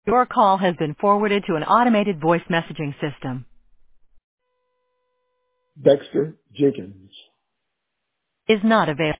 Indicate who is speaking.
Speaker 1: Your call has been forwarded to an automated voice messaging system.
Speaker 2: Dexter Jenkins
Speaker 1: Is not available.